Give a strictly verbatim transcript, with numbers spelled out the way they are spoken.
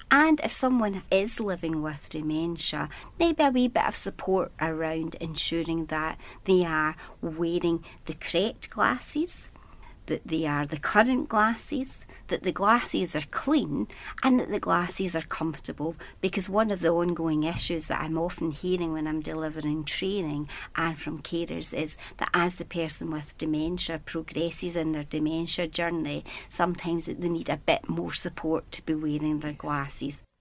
And if someone is living with dementia, maybe a wee bit of support around ensuring that they are wearing the correct glasses, that they are the current glasses, that the glasses are clean, and that the glasses are comfortable. Because one of the ongoing issues that I'm often hearing when I'm delivering training and from carers is that as the person with dementia progresses in their dementia journey, sometimes they need a bit more support to be wearing their glasses.